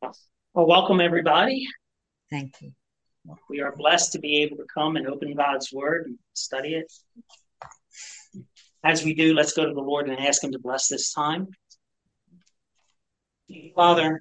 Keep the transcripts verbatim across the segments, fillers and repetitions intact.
Well, welcome everybody. Thank you. We are blessed to be able to come and open God's Word and study it. As we do, let's go to the Lord and ask Him to bless this time. Father,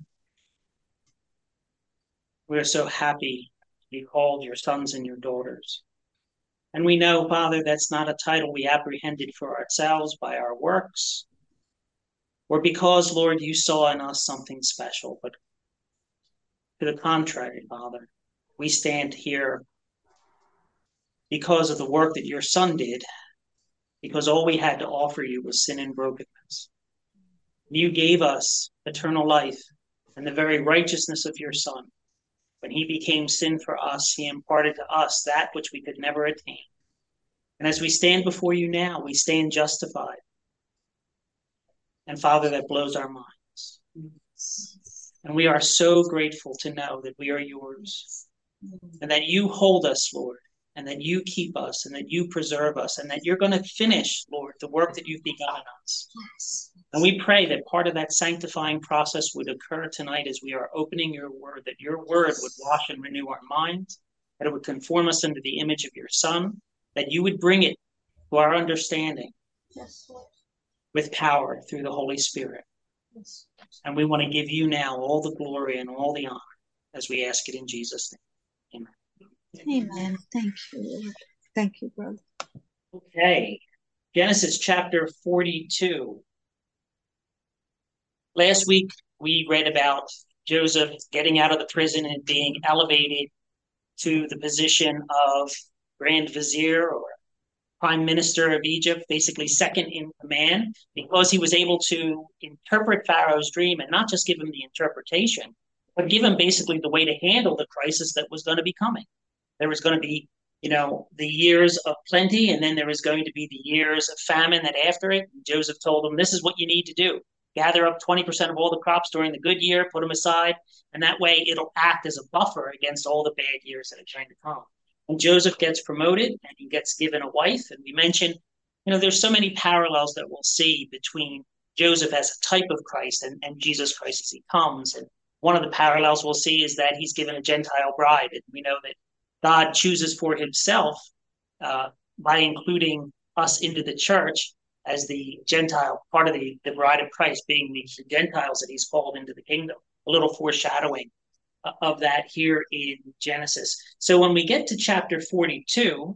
we are so happy to be called your sons and your daughters. And we know, Father, that's not a title we apprehended for ourselves by our works, or because, Lord, you saw in us something special, but to the contrary, Father, we stand here because of the work that your Son did, because all we had to offer you was sin and brokenness. You gave us eternal life and the very righteousness of your Son. When he became sin for us, he imparted to us that which we could never attain. And as we stand before you now, we stand justified. And Father, that blows our minds. And we are so grateful to know that we are yours and that you hold us, Lord, and that you keep us and that you preserve us and that you're going to finish, Lord, the work that you've begun in us. And we pray that part of that sanctifying process would occur tonight as we are opening your word, that your word would wash and renew our minds, that it would conform us into the image of your Son, that you would bring it to our understanding with power through the Holy Spirit. And we want to give you now all the glory and all the honor as we ask it in Jesus' name. Amen. Amen. Thank you, Lord. Thank you, brother. Okay. Genesis chapter forty-two. Last week, we read about Joseph getting out of the prison and being elevated to the position of Grand Vizier or Prime Minister of Egypt, basically second in command, because he was able to interpret Pharaoh's dream and not just give him the interpretation, but give him basically the way to handle the crisis that was going to be coming. There was going to be, you know, the years of plenty, and then there was going to be the years of famine that after it. Joseph told them, this is what you need to do. Gather up twenty percent of all the crops during the good year, put them aside, and that way it'll act as a buffer against all the bad years that are trying to come. And Joseph gets promoted and he gets given a wife. And we mentioned, you know, there's so many parallels that we'll see between Joseph as a type of Christ and, and Jesus Christ as he comes. And one of the parallels we'll see is that he's given a Gentile bride. And we know that God chooses for himself uh, by including us into the church as the Gentile, part of the, the bride of Christ, being the, the Gentiles that he's called into the kingdom. A little foreshadowing of that here in Genesis. So when we get to chapter forty-two,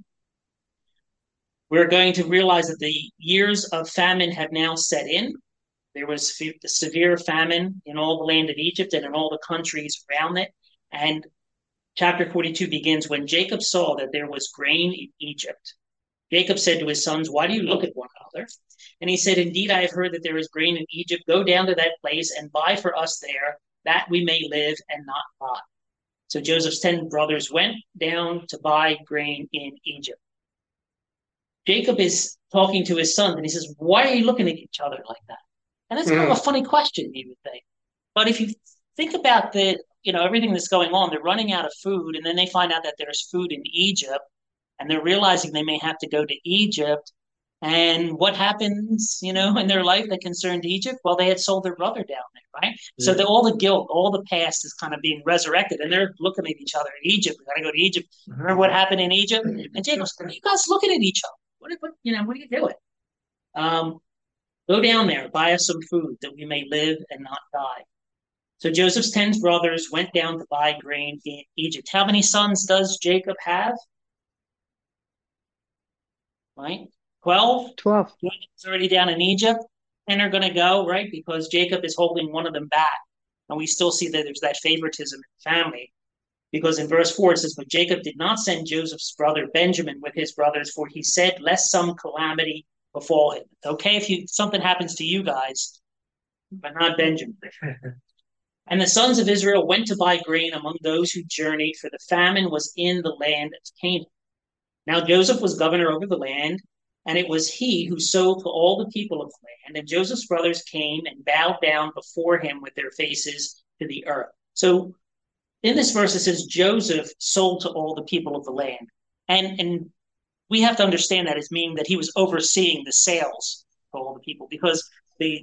we're going to realize that the years of famine have now set in. There was severe famine in all the land of Egypt and in all the countries around it. And chapter forty-two begins when Jacob saw that there was grain in Egypt. Jacob said to his sons, why do you look at one another? And he said, indeed, I have heard that there is grain in Egypt. Go down to that place and buy for us there, that we may live and not die. So Joseph's ten brothers went down to buy grain in Egypt. Jacob is talking to his sons and he says, why are you looking at each other like that? And that's mm. kind of a funny question, you would think. But if you think about the, you know, everything that's going on, they're running out of food, and then they find out that there's food in Egypt, and they're realizing they may have to go to Egypt. And what happens, you know, in their life that concerned Egypt? Well, they had sold their brother down there, right? Yeah. So the, all the guilt, all the past is kind of being resurrected, and they're looking at each other in Egypt. We got to go to Egypt. Remember what happened in Egypt? And Jacob's going, you guys looking at each other. What, what, you know, what are you doing? Um, go down there, buy us some food that we may live and not die. So Joseph's ten brothers went down to buy grain in Egypt. How many sons does Jacob have? Right? twelve? twelve. Jacob's already down in Egypt. ten are going to go, right? Because Jacob is holding one of them back. And we still see that there's that favoritism in the family. Because in verse four, it says, but Jacob did not send Joseph's brother Benjamin with his brothers, for he said, lest some calamity befall him. It's okay if you, something happens to you guys, but not Benjamin. And the sons of Israel went to buy grain among those who journeyed, for the famine was in the land of Canaan. Now Joseph was governor over the land, and it was he who sold to all the people of the land. And Joseph's brothers came and bowed down before him with their faces to the earth. So in this verse, it says Joseph sold to all the people of the land. And, and we have to understand that as meaning that he was overseeing the sales to all the people, because the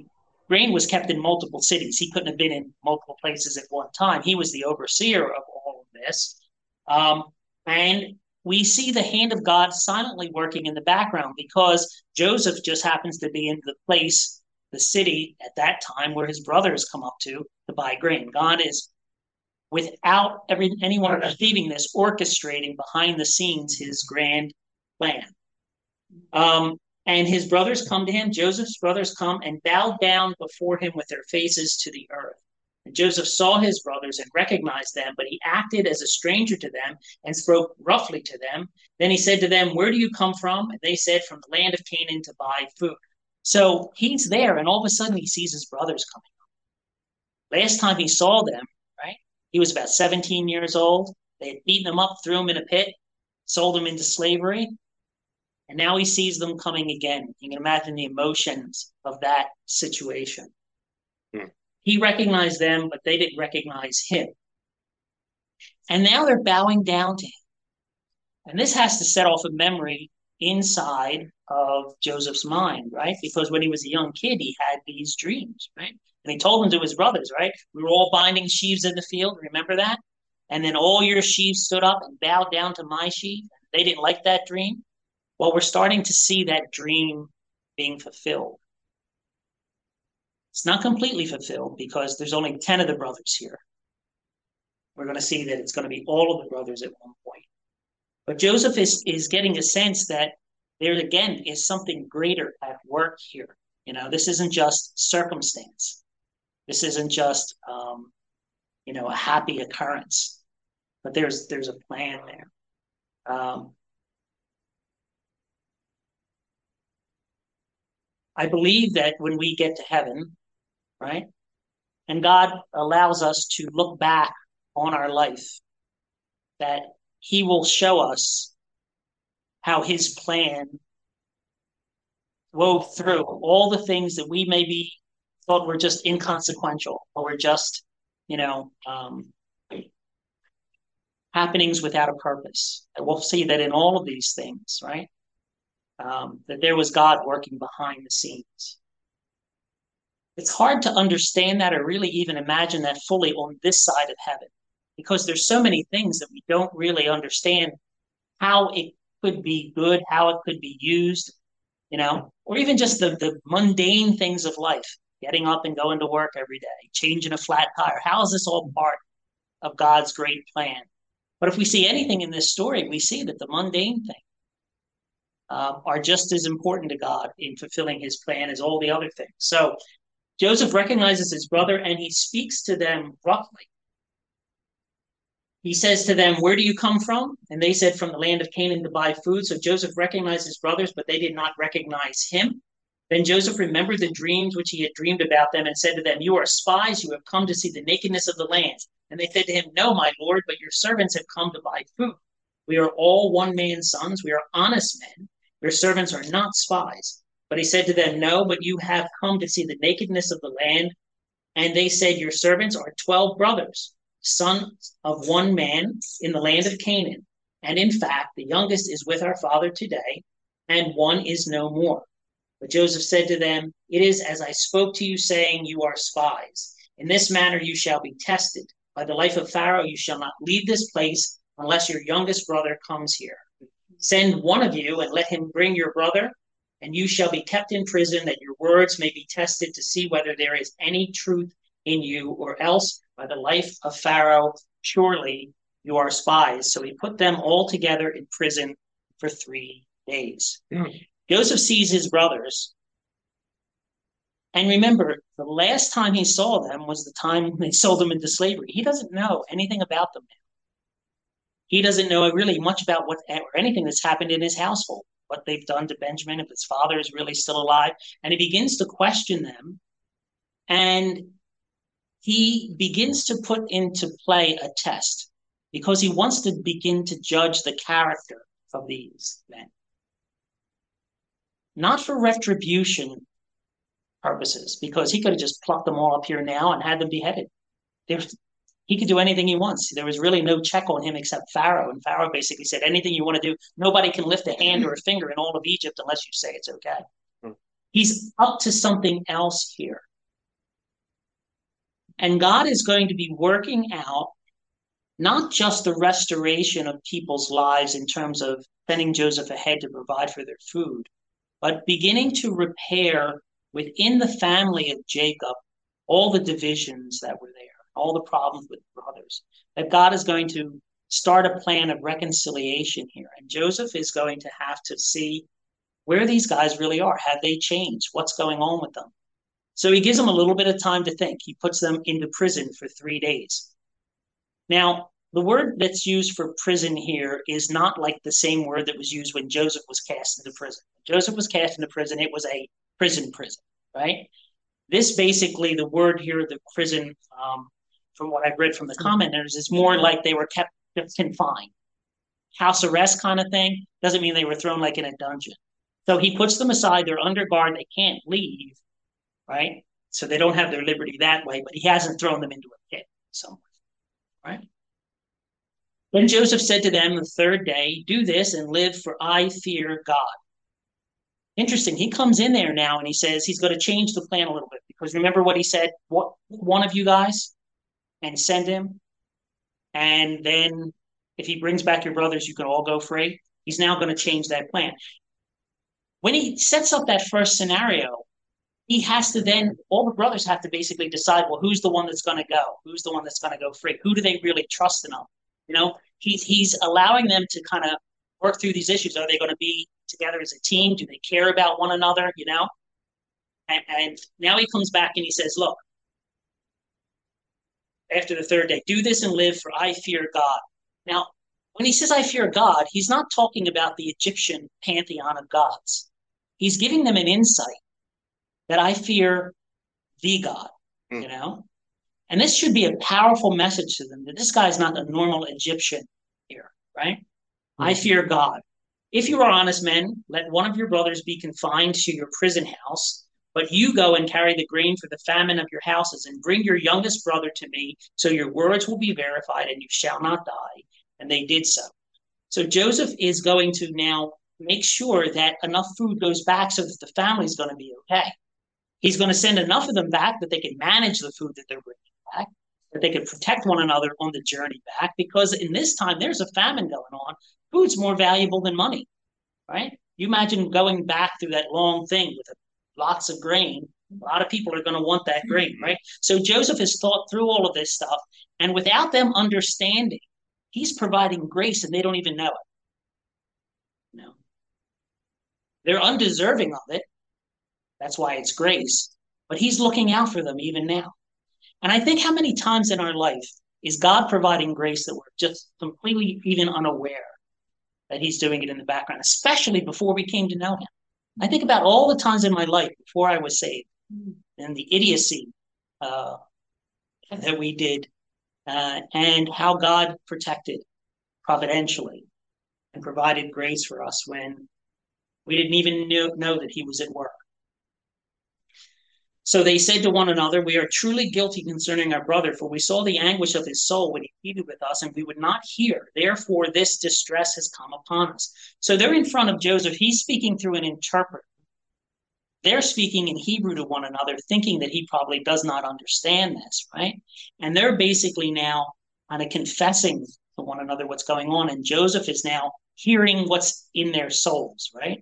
grain was kept in multiple cities. He couldn't have been in multiple places at one time. He was the overseer of all of this. Um, and we see the hand of God silently working in the background because Joseph just happens to be in the place, the city at that time where his brothers come up to to buy grain. God is, without every, anyone perceiving this, orchestrating behind the scenes his grand plan. Um, and his brothers come to him, Joseph's brothers come and bow down before him with their faces to the earth. And Joseph saw his brothers and recognized them, but he acted as a stranger to them and spoke roughly to them. Then he said to them, "Where do you come from?" And they said, "From the land of Canaan to buy food." So he's there, and all of a sudden he sees his brothers coming up. Last time he saw them, right, he was about seventeen years old. They had beaten him up, threw him in a pit, sold him into slavery. And now he sees them coming again. You can imagine the emotions of that situation. Hmm. He recognized them, but they didn't recognize him. And now they're bowing down to him. And this has to set off a memory inside of Joseph's mind, right? Because when he was a young kid, he had these dreams, right? And he told them to his brothers, right? "We were all binding sheaves in the field. Remember that? And then all your sheaves stood up and bowed down to my sheaf. They didn't like that dream." Well, we're starting to see that dream being fulfilled. It's not completely fulfilled because there's only ten of the brothers here. We're going to see that it's going to be all of the brothers at one point. But Joseph is, is getting a sense that there again is something greater at work here. You know, this isn't just circumstance. This isn't just, um, you know, a happy occurrence. But there's there's a plan there. Um, I believe that when we get to heaven, right, and God allows us to look back on our life, that he will show us how his plan wove through all the things that we maybe thought were just inconsequential or were just, you know, um, happenings without a purpose. And we'll see that in all of these things, right? Um, that there was God working behind the scenes. It's hard to understand that or really even imagine that fully on this side of heaven because there's so many things that we don't really understand how it could be good, how it could be used, you know, or even just the, the mundane things of life, getting up and going to work every day, changing a flat tire. How is this all part of God's great plan? But if we see anything in this story, we see that the mundane things uh, are just as important to God in fulfilling his plan as all the other things. So Joseph recognizes his brother and he speaks to them roughly. He says to them, "Where do you come from?" And they said, "From the land of Canaan to buy food." So Joseph recognized his brothers, but they did not recognize him. Then Joseph remembered the dreams which he had dreamed about them and said to them, "You are spies. You have come to see the nakedness of the land." And they said to him, "No, my lord, but your servants have come to buy food. We are all one man's sons. We are honest men. Your servants are not spies." But he said to them, "No, but you have come to see the nakedness of the land." And they said, "Your servants are twelve brothers, sons of one man in the land of Canaan. And in fact, the youngest is with our father today, and one is no more." But Joseph said to them, "It is as I spoke to you, saying, you are spies. In this manner you shall be tested. By the life of Pharaoh, you shall not leave this place unless your youngest brother comes here. Send one of you and let him bring your brother, and you shall be kept in prison, that your words may be tested to see whether there is any truth in you, or else by the life of Pharaoh, surely you are spies." So he put them all together in prison for three days. Mm. Joseph sees his brothers. And remember, the last time he saw them was the time they sold him into slavery. He doesn't know anything about them now. He doesn't know really much about what or anything that's happened in his household, what they've done to Benjamin, if his father is really still alive. And he begins to question them. And he begins to put into play a test because he wants to begin to judge the character of these men. Not for retribution purposes, because he could have just plucked them all up here now and had them beheaded. There's, he could do anything he wants. There was really no check on him except Pharaoh. And Pharaoh basically said, anything you want to do, nobody can lift a hand or a finger in all of Egypt unless you say it's okay. Hmm. He's up to something else here. And God is going to be working out not just the restoration of people's lives in terms of sending Joseph ahead to provide for their food, but beginning to repair within the family of Jacob all the divisions that were there, all the problems with brothers. That God is going to start a plan of reconciliation here. And Joseph is going to have to see where these guys really are. Have they changed? What's going on with them? So he gives them a little bit of time to think. He puts them into prison for three days. Now, the word that's used for prison here is not like the same word that was used when Joseph was cast into prison. When Joseph was cast into prison, it was a prison prison, right? This basically, the word here, the prison, um, from what I've read from the commenters, is more like they were kept confined. House arrest kind of thing. Doesn't mean they were thrown like in a dungeon. So he puts them aside. They're under guard. They can't leave, right? So they don't have their liberty that way, but he hasn't thrown them into a pit somewhere, right? Then Joseph said to them the third day, do this and live, for I fear God. Interesting. He comes in there now and he says he's going to change the plan a little bit, because remember what he said, what one of you guys, and send him. And then if he brings back your brothers, you can all go free. He's now going to change that plan. When he sets up that first scenario, he has to then, all the brothers have to basically decide, well, who's the one that's going to go? Who's the one that's going to go free? Who do they really trust enough? You know, he's, he's allowing them to kind of work through these issues. Are they going to be together as a team? Do they care about one another? You know? And, and now he comes back and he says, look, after the third day, do this and live, for I fear God. Now, when he says I fear God, he's not talking about the Egyptian pantheon of gods. He's giving them an insight that I fear the God, mm. you know? And this should be a powerful message to them, that this guy is not a normal Egyptian here, right? Mm-hmm. I fear God. If you are honest men, let one of your brothers be confined to your prison house, but you go and carry the grain for the famine of your houses, and bring your youngest brother to me, so your words will be verified and you shall not die. And they did so. So Joseph is going to now make sure that enough food goes back so that the family is going to be okay. He's going to send enough of them back that they can manage the food that they're bringing back, that they can protect one another on the journey back, because in this time there's a famine going on. Food's more valuable than money, right? You imagine going back through that long thing with lots of grain. A lot of people are going to want that grain, right? So Joseph has thought through all of this stuff, and without them understanding, he's providing grace and they don't even know it. No. They're undeserving of it. That's why it's grace. But he's looking out for them even now. And I think how many times in our life is God providing grace that we're just completely even unaware that he's doing it in the background, especially before we came to know him. I think about all the times in my life before I was saved and the idiocy uh, that we did uh, and how God protected providentially and provided grace for us when we didn't even know, know that he was at work. So they said to one another, we are truly guilty concerning our brother, for we saw the anguish of his soul when he pleaded with us, and we would not hear. Therefore, this distress has come upon us. So they're in front of Joseph. He's speaking through an interpreter. They're speaking in Hebrew to one another, thinking that he probably does not understand this, right? And they're basically now kind of confessing to one another what's going on. And Joseph is now hearing what's in their souls, right?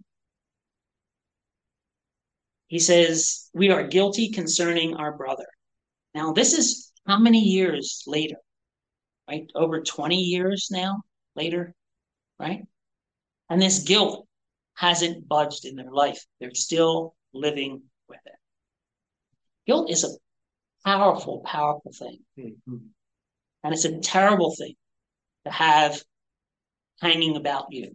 He says, we are guilty concerning our brother. Now, this is how many years later, right? Over twenty years now later, right? And this guilt hasn't budged in their life. They're still living with it. Guilt is a powerful, powerful thing. Mm-hmm. And it's a terrible thing to have hanging about you.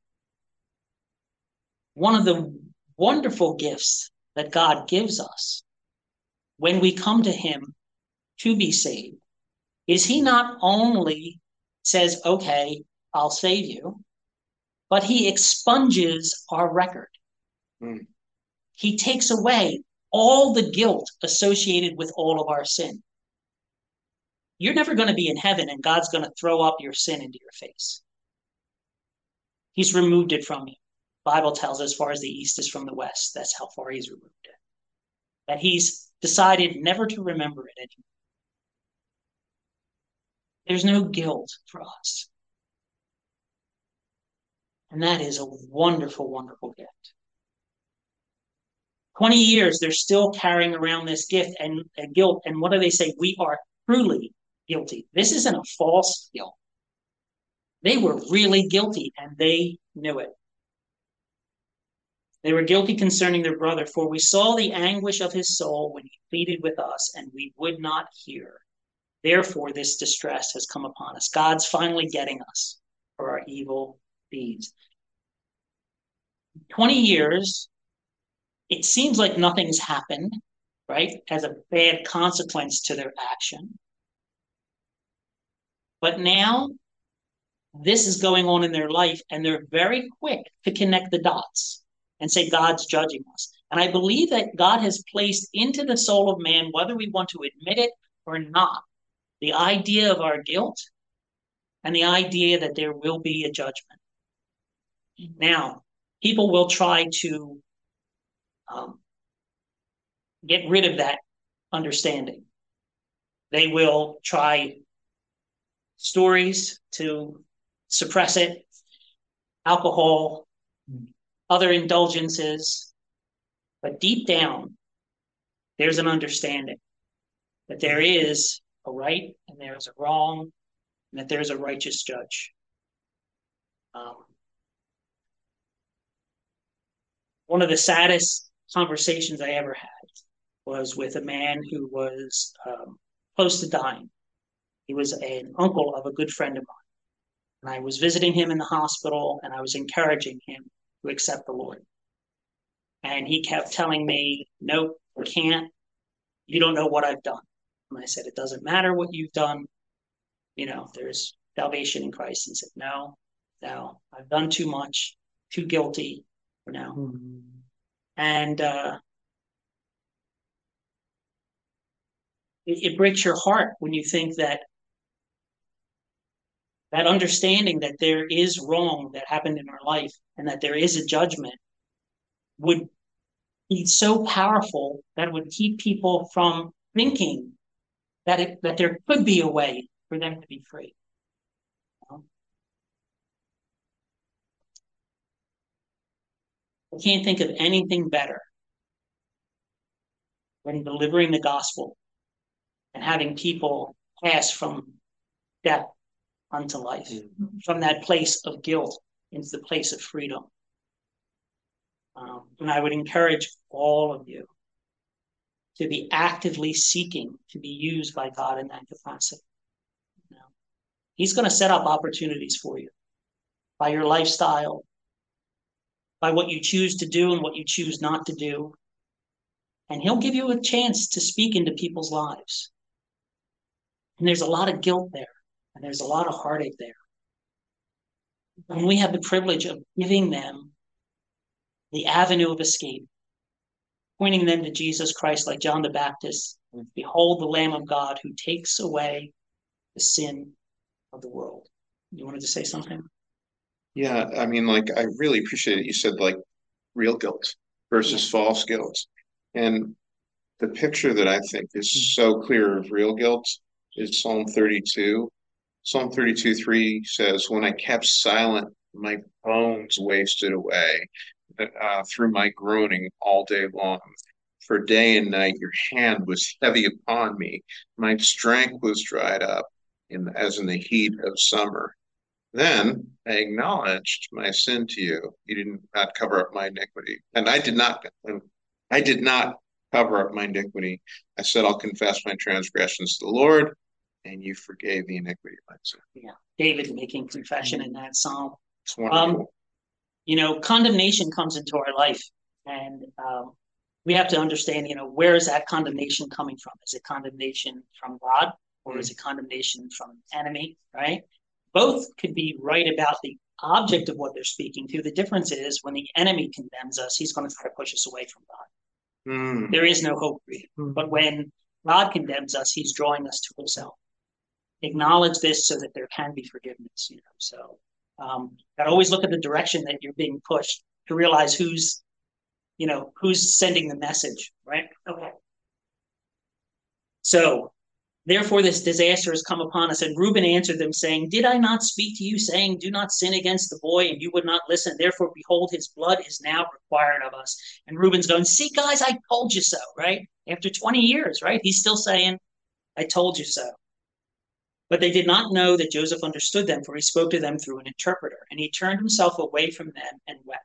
One of the wonderful gifts that God gives us when we come to him to be saved is he not only says, okay, I'll save you, but he expunges our record. Mm. He takes away all the guilt associated with all of our sin. You're never going to be in heaven and God's going to throw up your sin into your face. He's removed it from you. The Bible tells us as far as the east is from the west, that's how far he's removed it. That he's decided never to remember it anymore. There's no guilt for us. And that is a wonderful, wonderful gift. twenty years, they're still carrying around this gift and, and guilt. And what do they say? We are truly guilty. This isn't a false guilt. They were really guilty, and they knew it. They were guilty concerning their brother, for we saw the anguish of his soul when he pleaded with us, and we would not hear. Therefore, this distress has come upon us. God's finally getting us for our evil deeds. twenty years, it seems like nothing's happened, right, as a bad consequence to their action. But now, this is going on in their life, and they're very quick to connect the dots and say, God's judging us. And I believe that God has placed into the soul of man, whether we want to admit it or not, the idea of our guilt and the idea that there will be a judgment. Now, people will try to um, get rid of that understanding. They will try stories to suppress it, alcohol, other indulgences. But deep down, there's an understanding that there is a right and there is a wrong, and that there is a righteous judge. Um, one of the saddest conversations I ever had was with a man who was um, close to dying. He was an uncle of a good friend of mine. And I was visiting him in the hospital, and I was encouraging him to accept the Lord. And he kept telling me, nope, I can't. You don't know what I've done. And I said, it doesn't matter what you've done. You know, there's salvation in Christ. And he said, no, no, I've done too much, too guilty for now. Mm-hmm. And uh, it, it breaks your heart when you think that that understanding that there is wrong that happened in our life and that there is a judgment would be so powerful that it would keep people from thinking that it, that there could be a way for them to be free. You know? I can't think of anything better than delivering the gospel and having people pass from death unto life, mm-hmm. from that place of guilt into the place of freedom. Um, and I would encourage all of you to be actively seeking to be used by God in that capacity. You know, He's going to set up opportunities for you by your lifestyle, by what you choose to do and what you choose not to do. And He'll give you a chance to speak into people's lives. And there's a lot of guilt there, and there's a lot of heartache there. And we have the privilege of giving them the avenue of escape, pointing them to Jesus Christ like John the Baptist. Behold the Lamb of God who takes away the sin of the world. You wanted to say something? Yeah, I mean, like, I really appreciate it. You said, like, real guilt versus yeah. false guilt. And the picture that I think is so clear of real guilt is Psalm thirty-two. Psalm thirty-two three says, when I kept silent, my bones wasted away uh, through my groaning all day long. For day and night your hand was heavy upon me. My strength was dried up in, as in the heat of summer. Then I acknowledged my sin to you. You did not cover up my iniquity. And I did not, I did not cover up my iniquity. I said, I'll confess my transgressions to the Lord, and you forgave the iniquity of my sin. Yeah, David making confession in that psalm. It's wonderful. Um, you know, condemnation comes into our life, and um, we have to understand, you know, where is that condemnation coming from? Is it condemnation from God, or mm-hmm. is it condemnation from the enemy, right? Both could be right about the object of what they're speaking to. The difference is when the enemy condemns us, he's going to try to push us away from God. Mm. There is no hope for you. Mm. But when God condemns us, he's drawing us to himself. Acknowledge this so that there can be forgiveness, you know. So um, gotta always look at the direction that you're being pushed to realize who's, you know, who's sending the message, right? Okay. So Therefore, this disaster has come upon us. And Reuben answered them, saying, Did I not speak to you, saying, Do not sin against the boy, and you would not listen? Therefore, behold, his blood is now required of us. And Reuben's going, See, guys, I told you so, right? After twenty years, right? He's still saying, I told you so. But they did not know that Joseph understood them, for he spoke to them through an interpreter. And he turned himself away from them and wept.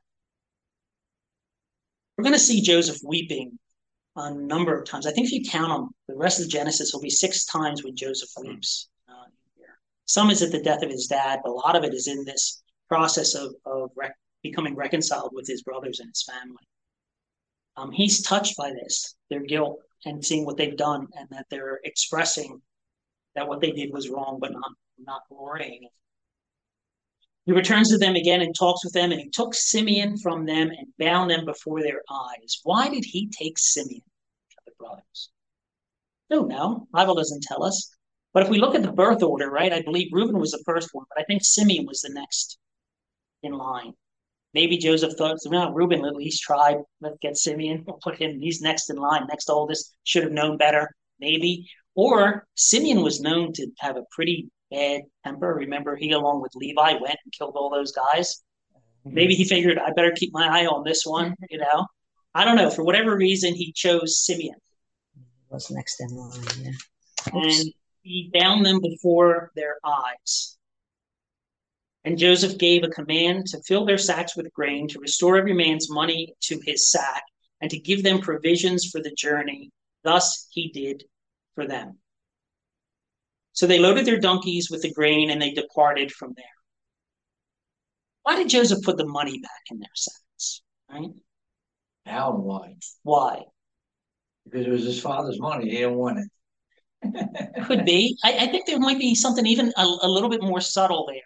We're going to see Joseph weeping a number of times. I think if you count them, the rest of the Genesis will be six times when Joseph weeps. Uh, here. Some is at the death of his dad, but a lot of it is in this process of, of rec- becoming reconciled with his brothers and his family. Um, he's touched by this, their guilt, and seeing what they've done, and that they're expressing that what they did was wrong, but not, not glorying. He returns to them again and talks with them, and he took Simeon from them and bound them before their eyes. Why did he take Simeon, the brothers? Don't know. Bible doesn't tell us. But if we look at the birth order, right, I believe Reuben was the first one, but I think Simeon was the next in line. Maybe Joseph thought, no, Reuben at least tried. Let's get Simeon. We'll put him. He's next in line, next oldest. Should have known better, maybe. Or Simeon was known to have a pretty bad temper. Remember, he, along with Levi, went and killed all those guys. Maybe he figured, I better keep my eye on this one, you know. I don't know. For whatever reason, he chose Simeon. Was next in line, yeah. And he bound them before their eyes. And Joseph gave a command to fill their sacks with grain, to restore every man's money to his sack, and to give them provisions for the journey. Thus he did for them. So they loaded their donkeys with the grain, and they departed from there. Why did Joseph put the money back in their sacks? Right? How and why? Why? Because it was his father's money. He didn't want it. Could be. I, I think there might be something even a, a little bit more subtle there.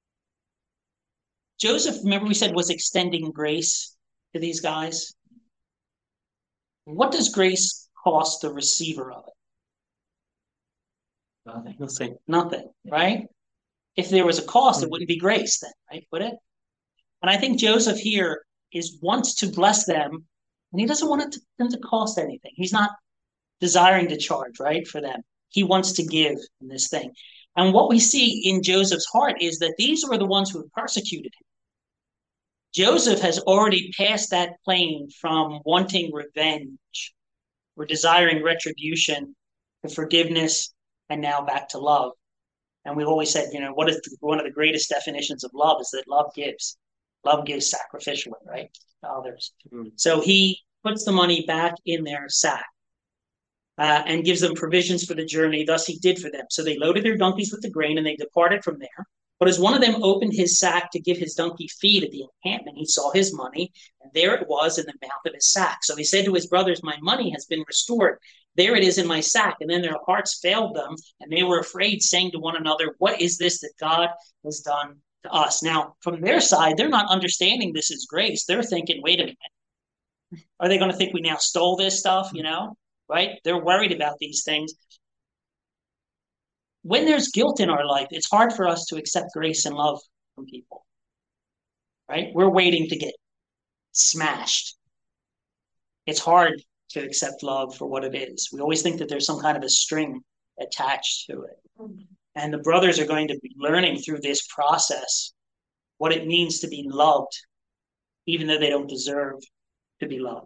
Joseph, remember we said, was extending grace to these guys. What does grace cost the receiver of it? Nothing. Nothing. Nothing, right? If there was a cost, it wouldn't be grace then, right? Would it? And I think Joseph here is wants to bless them, and he doesn't want it to, them to cost anything. He's not desiring to charge, right, for them. He wants to give in this thing. And what we see in Joseph's heart is that these were the ones who have persecuted him. Joseph has already passed that plane from wanting revenge or desiring retribution to forgiveness, and now back to love. And we've always said, you know, what is the, one of the greatest definitions of love is that love gives. Love gives sacrificially, right, to others. Mm-hmm. So he puts the money back in their sack uh, and gives them provisions for the journey. Thus he did for them. So they loaded their donkeys with the grain, and they departed from there. But as one of them opened his sack to give his donkey feed at the encampment, he saw his money, and there it was in the mouth of his sack. So he said to his brothers, My money has been restored. There it is in my sack. And then their hearts failed them, and they were afraid, saying to one another, What is this that God has done to us? Now, from their side, they're not understanding this is grace. They're thinking, wait a minute. Are they going to think we now stole this stuff, you know? Right? They're worried about these things. When there's guilt in our life, it's hard for us to accept grace and love from people, right? We're waiting to get smashed. It's hard to accept love for what it is. We always think that there's some kind of a string attached to it. And the brothers are going to be learning through this process what it means to be loved, even though they don't deserve to be loved.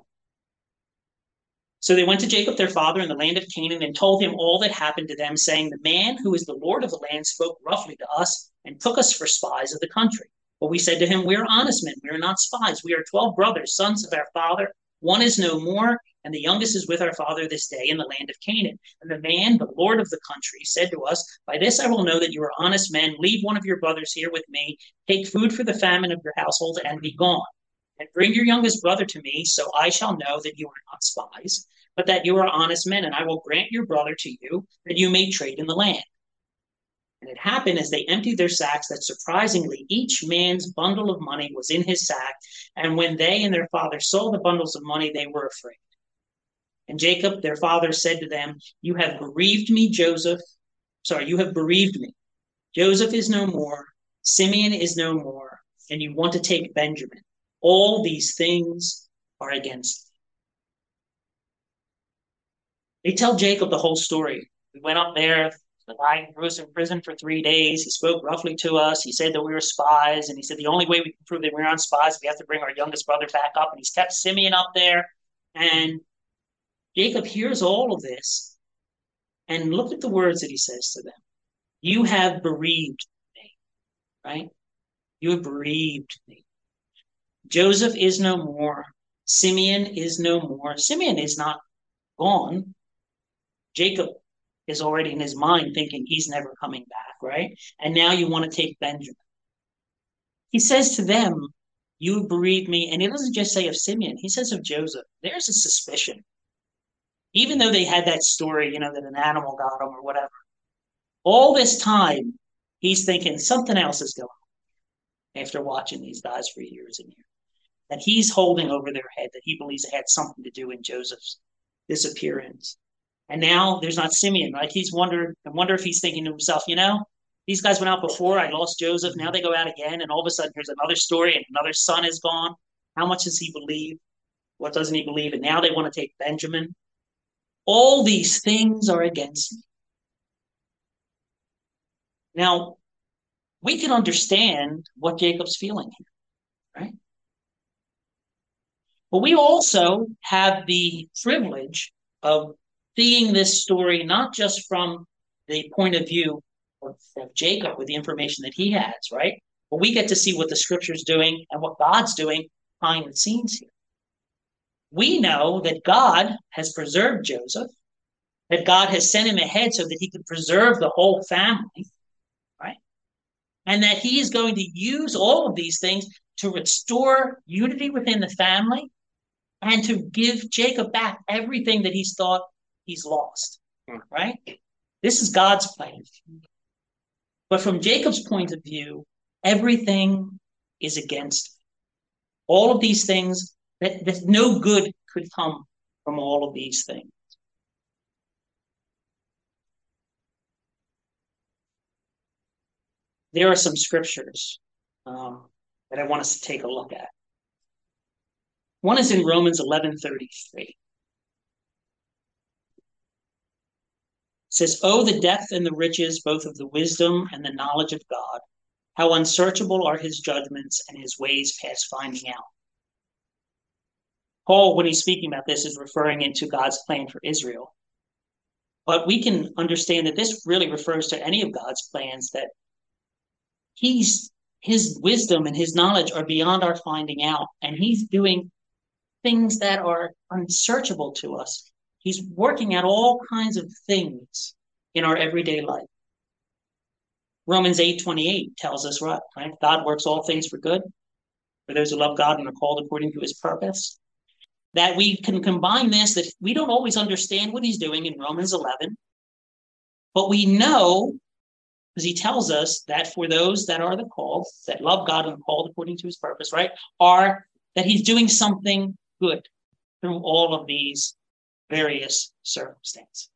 So they went to Jacob, their father, in the land of Canaan, and told him all that happened to them, saying, The man who is the Lord of the land spoke roughly to us and took us for spies of the country. But we said to him, We are honest men. We are not spies. We are twelve brothers, sons of our father. One is no more, and the youngest is with our father this day in the land of Canaan. And the man, the Lord of the country, said to us, By this I will know that you are honest men. Leave one of your brothers here with me. Take food for the famine of your household and be gone. And bring your youngest brother to me, so I shall know that you are not spies, but that you are honest men, and I will grant your brother to you, that you may trade in the land. And it happened as they emptied their sacks that surprisingly each man's bundle of money was in his sack. And when they and their father saw the bundles of money, they were afraid. And Jacob, their father, said to them, You have bereaved me, Joseph. Sorry, you have bereaved me. Joseph is no more. Simeon is no more. And you want to take Benjamin. All these things are against me. They tell Jacob the whole story We went up there. The guy was in prison for three days. He spoke roughly to us. He said that we were spies. And he said the only way we can prove that we aren't spies, we have to bring our youngest brother back up. And he's kept Simeon up there. And Jacob hears all of this. And look at the words that he says to them. You have bereaved me, right? You have bereaved me. Joseph is no more. Simeon is no more. Simeon is not gone. Jacob is already in his mind thinking he's never coming back, right? And now you want to take Benjamin. He says to them, you bereaved me. And he doesn't just say of Simeon, he says of Joseph. There's a suspicion. Even though they had that story, you know, that an animal got him or whatever. All this time, he's thinking something else is going on after watching these guys for years and years. That he's holding over their head, that he believes it had something to do in Joseph's disappearance. And now there's not Simeon, right? He's wondered, I wonder if he's thinking to himself, you know, these guys went out before, I lost Joseph, now they go out again, and all of a sudden here's another story, and another son is gone. How much does he believe? What doesn't he believe? And now they want to take Benjamin. All these things are against me. Now, we can understand what Jacob's feeling here, right? But we also have the privilege of seeing this story not just from the point of view of, of Jacob with the information that he has, right? But we get to see what the scripture's doing and what God's doing behind the scenes here. We know that God has preserved Joseph, that God has sent him ahead so that he could preserve the whole family, right? And that he is going to use all of these things to restore unity within the family and to give Jacob back everything that he's thought he's lost, right? This is God's plan. But from Jacob's point of view, everything is against him. All of these things, that, that no good could come from all of these things. There are some scriptures um, that I want us to take a look at. One is in Romans eleven thirty-three. It says, oh, the depth and the riches, both of the wisdom and the knowledge of God. How unsearchable are his judgments and his ways past finding out. Paul, when he's speaking about this, is referring into God's plan for Israel. But we can understand that this really refers to any of God's plans, that he's, his wisdom and his knowledge are beyond our finding out. And he's doing things that are unsearchable to us. He's working out all kinds of things in our everyday life. Romans eight twenty-eight tells us what, right? God works all things for good for those who love God and are called according to his purpose. That we can combine this, that we don't always understand what he's doing in Romans eleven, but we know, because he tells us that for those that are the called, that love God and are called according to his purpose, right, are that he's doing something good through all of these various circumstances.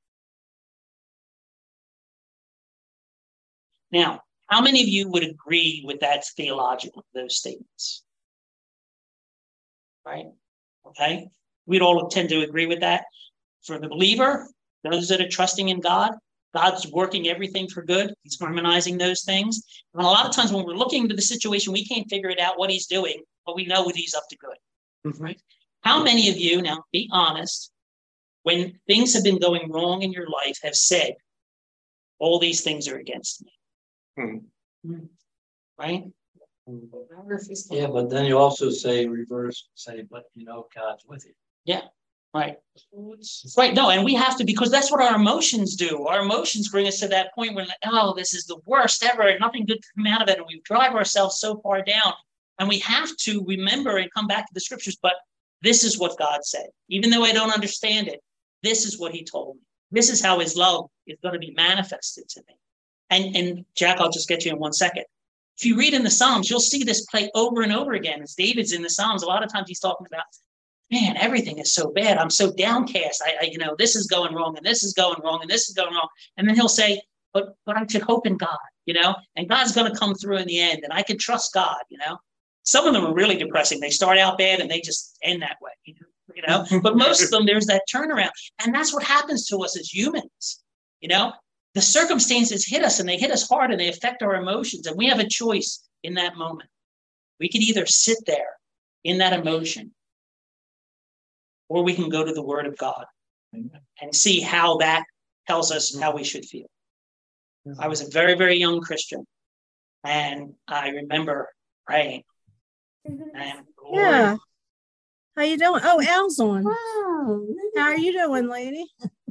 Now, how many of you would agree with that theological, those statements? Right? Okay? We'd all tend to agree with that. For the believer, those that are trusting in God, God's working everything for good. He's harmonizing those things. And a lot of times when we're looking into the situation, we can't figure it out what he's doing, but we know what he's up to good. Mm-hmm. Right? How many of you, now be honest, when things have been going wrong in your life, have said, all these things are against me? Hmm. Right? Yeah, but then you also say reverse, say, but you know, God's with you. Yeah, right. Right, no, and we have to, because that's what our emotions do. Our emotions bring us to that point where, like, oh, this is the worst ever, and nothing good can come out of it, and we drive ourselves so far down. And we have to remember and come back to the scriptures, but this is what God said. Even though I don't understand it, this is what he told me. This is how his love is going to be manifested to me. And, and Jack, I'll just get you in one second. If you read in the Psalms, you'll see this play over and over again. As David's in the Psalms, a lot of times he's talking about, man, everything is so bad. I'm so downcast. I, I, you know, this is going wrong, and this is going wrong, and this is going wrong. And then he'll say, but, but I should hope in God, you know, and God's going to come through in the end, and I can trust God, you know. Some of them are really depressing. They start out bad, and they just end that way, you know. You know, but most of them, there's that turnaround. And that's what happens to us as humans. You know, the circumstances hit us and they hit us hard and they affect our emotions. And we have a choice in that moment. We can either sit there in that emotion, or we can go to the Word of God and see how that tells us how we should feel. I was a very, very young Christian, and I remember praying. And Yeah. How you doing? Oh, Al's on. Wow. How are you doing, lady?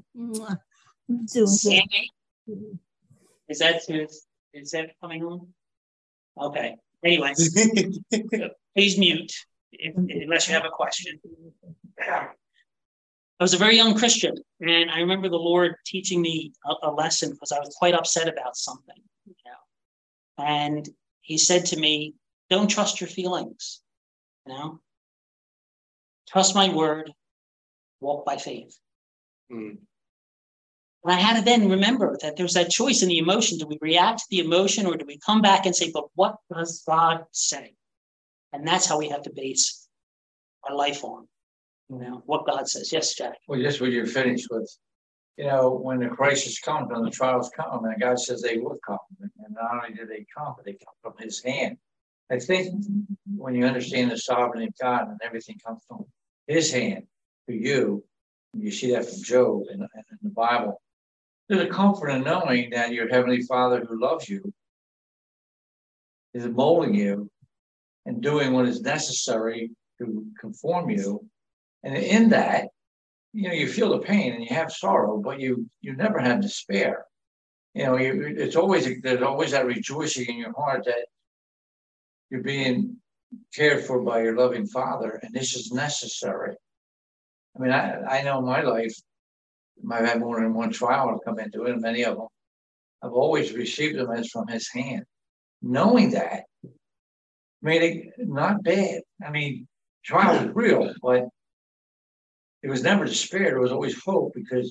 Sandy, is that is that coming on? Okay. Anyway, please mute if, unless you have a question. I was a very young Christian, and I remember the Lord teaching me a, a lesson because I was quite upset about something. You know? And He said to me, "Don't trust your feelings. You know, trust my word. Walk by faith." Mm. And I had to then remember that there's that choice in the emotion. Do we react to the emotion, or do we come back and say, "But what does God say?" And that's how we have to base our life on. You know, what God says. Yes, Jack. Well, just what you're finished with, you know, when the crisis comes, when the trials come, and God says they will come, and not only do they come, but they come from His hand. I think when you understand the sovereignty of God and everything comes from His hand to you, and you see that from Job in, in the Bible, there's a comfort in knowing that your Heavenly Father who loves you is molding you and doing what is necessary to conform you. And in that, you know, you feel the pain and you have sorrow, but you you never have despair. You know, you, it's always there's always that rejoicing in your heart that you're being cared for by your loving Father, and this is necessary. I mean, I I know my life, I've had more than one trial I've come into it, and many of them, I've always received them as from His hand. Knowing that made it not bad. I mean, trial was real, but it was never despair. There was always hope because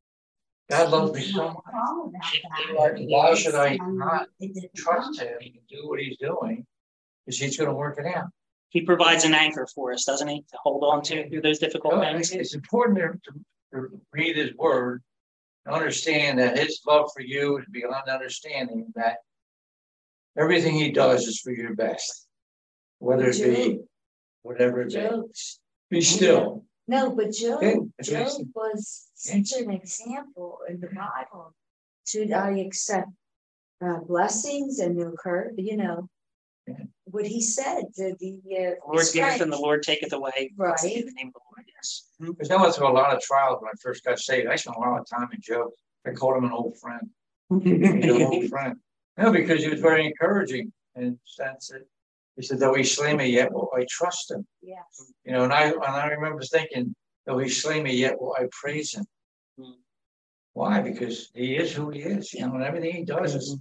God loves me so much. Why should I not trust Him and do what He's doing? Because He's going to work it out. He provides an anchor for us, doesn't He, to hold on to through those difficult No, things? it's important to, to read His Word and understand that His love for you is beyond understanding, that everything He does is for your best, whether it be whatever it be. Be still. No, but Job, Okay. Job was such an example in the Bible. Should I accept uh, blessings and no curse? You know, Yeah. what he said, the, the uh, Lord giveth and the Lord taketh away. Right. In the name of the Lord, yes. Because I went through a lot of trials when I first got saved. I spent a lot of time in Job. I called him an old friend. He's an old friend. No, because he was very encouraging in the sense that he said, though he slay me, yet will I trust him. yes. You know, and I and I remember thinking, though he slay me, yet will I praise him. Mm. Why? Because he is who he is, you know, and everything he does is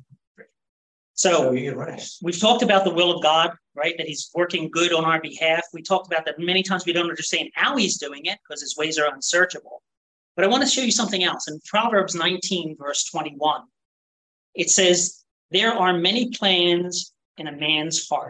So, so you can rest. we've talked about the will of God, right? That He's working good on our behalf. We talked about that many times. We don't understand how He's doing it because His ways are unsearchable. But I want to show you something else. In Proverbs nineteen, verse twenty-one, it says, "There are many plans in a man's heart.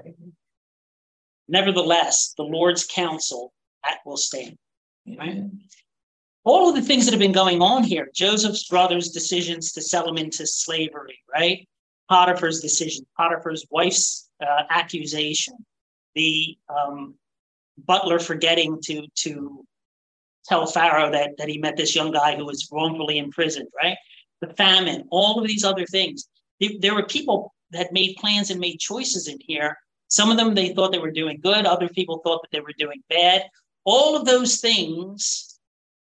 Nevertheless, the Lord's counsel, that will stand." Right? All of the things that have been going on here, Joseph's brothers' decisions to sell him into slavery, right? Potiphar's decision, Potiphar's wife's uh, accusation, the um, butler forgetting to, to tell Pharaoh that, that he met this young guy who was wrongfully imprisoned, right? The famine, all of these other things. There, there were people that made plans and made choices in here. Some of them, they thought they were doing good. Other people thought that they were doing bad. All of those things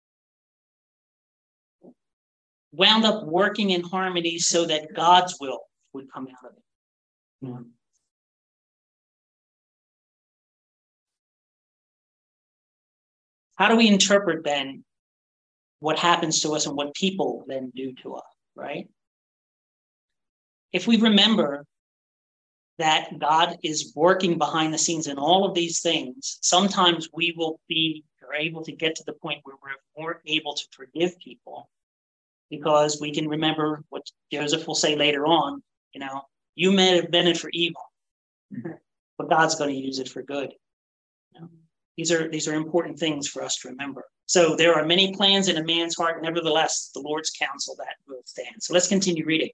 wound up working in harmony so that God's will would come out of it. Yeah. How do we interpret then what happens to us and what people then do to us, right? If we remember that God is working behind the scenes in all of these things, sometimes we will be able to get to the point where we're more able to forgive people because we can remember what Joseph will say later on, you know, you may have meant it for evil, but God's going to use it for good. You know? These are, these are important things for us to remember. So there are many plans in a man's heart, nevertheless, the Lord's counsel that will stand. So let's continue reading.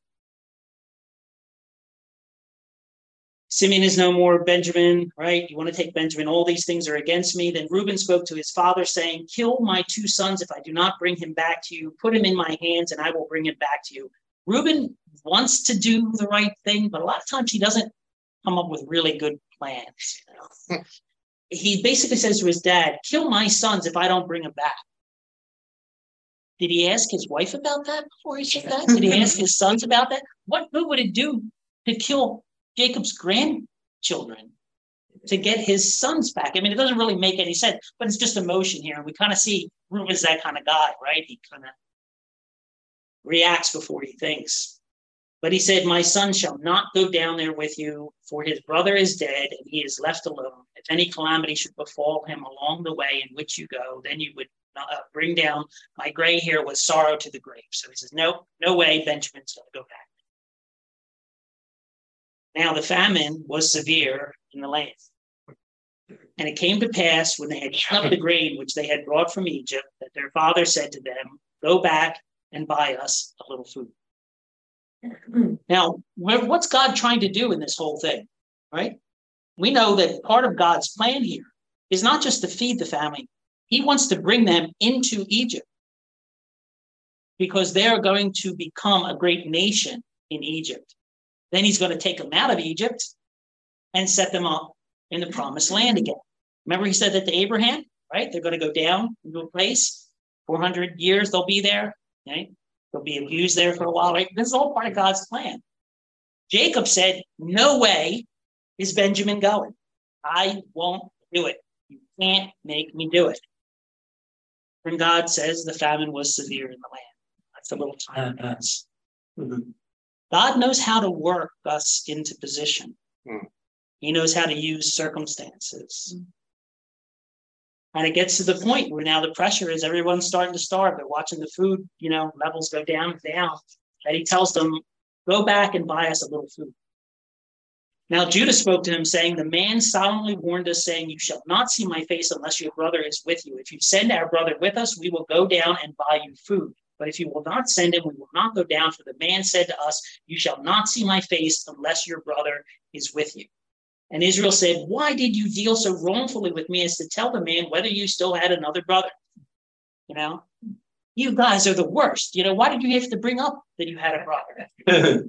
Simeon is no more, Benjamin, right? You want to take Benjamin, all these things are against me. Then Reuben spoke to his father, saying, kill my two sons if I do not bring him back to you. Put him in my hands, and I will bring him back to you. Reuben wants to do the right thing, but a lot of times he doesn't come up with really good plans. You know? He basically says to his dad, kill my sons if I don't bring them back. Did he ask his wife about that before he said that? Did he ask his sons about that? What good would it do to kill Jacob's grandchildren to get his sons back? I mean, it doesn't really make any sense, but it's just emotion here. And we kind of see Reuben's that kind of guy, right? He kind of reacts before he thinks. But he said, my son shall not go down there with you, for his brother is dead, and he is left alone. If any calamity should befall him along the way in which you go, then you would uh, bring down my gray hair with sorrow to the grave. So he says, no, no way, Benjamin's going to go back. Now the famine was severe in the land. And it came to pass when they had eaten up the grain which they had brought from Egypt, that their father said to them, go back and buy us a little food. Now, what's God trying to do in this whole thing, right? We know that part of God's plan here is not just to feed the family. He wants to bring them into Egypt because they're going to become a great nation in Egypt. Then he's going to take them out of Egypt and set them up in the promised land again. Remember he said that to Abraham, right? They're going to go down into a place, four hundred years they'll be there, right? They'll be abused there for a while, right? This is all part of God's plan. Jacob said, no way is Benjamin going. I won't do it. You can't make me do it. And God says the famine was severe in the land. That's a little time pass. Mm-hmm. God knows how to work us into position. Mm. He knows how to use circumstances. Mm. And it gets to the point where now the pressure is everyone's starting to starve. They're watching the food, you know, levels go down and down. And he tells them, go back and buy us a little food. Now Judah spoke to him, saying, the man solemnly warned us, saying, you shall not see my face unless your brother is with you. If you send our brother with us, we will go down and buy you food. But if you will not send him, we will not go down. For the man said to us, you shall not see my face unless your brother is with you. And Israel said, why did you deal so wrongfully with me as to tell the man whether you still had another brother? You know, you guys are the worst. You know, why did you have to bring up that you had a brother?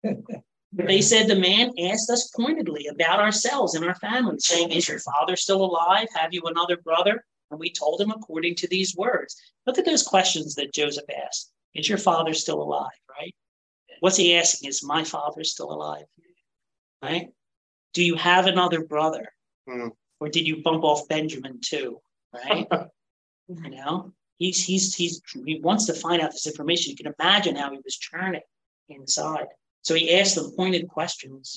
But they said, the man asked us pointedly about ourselves and our family, saying, is your father still alive? Have you another brother? And we told him according to these words. Look at those questions that Joseph asked. Is your father still alive, right? What's he asking? Is my father still alive? Right? Do you have another brother? Mm. Or did you bump off Benjamin too? Right? You know, he's he's he's he wants to find out this information. You can imagine how he was churning inside. So he asked them pointed questions.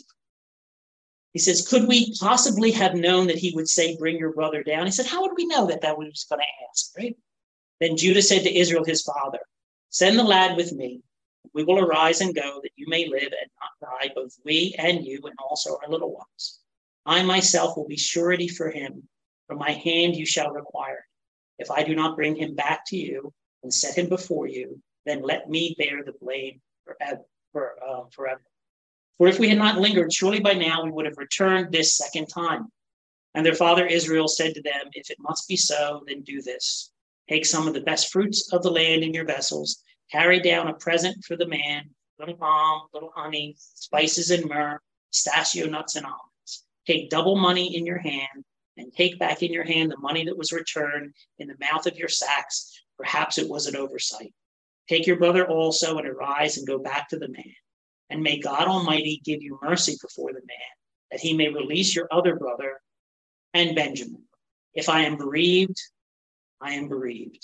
He says, could we possibly have known that he would say, bring your brother down? He said, how would we know that that was going to ask, right? Then Judah said to Israel, his father, send the lad with me. We will arise and go, that you may live and not die, both we and you, and also our little ones. I myself will be surety for him. From my hand you shall require. If I do not bring him back to you and set him before you, then let me bear the blame forever. For, uh, forever. For if we had not lingered, surely by now we would have returned this second time. And their father Israel said to them, if it must be so, then do this. Take some of the best fruits of the land in your vessels, carry down a present for the man, little balm, little honey, spices and myrrh, pistachio nuts and almonds. Take double money in your hand, and take back in your hand the money that was returned in the mouth of your sacks. Perhaps it was an oversight. Take your brother also and arise and go back to the man. And may God Almighty give you mercy before the man, that he may release your other brother and Benjamin. If I am bereaved, I am bereaved.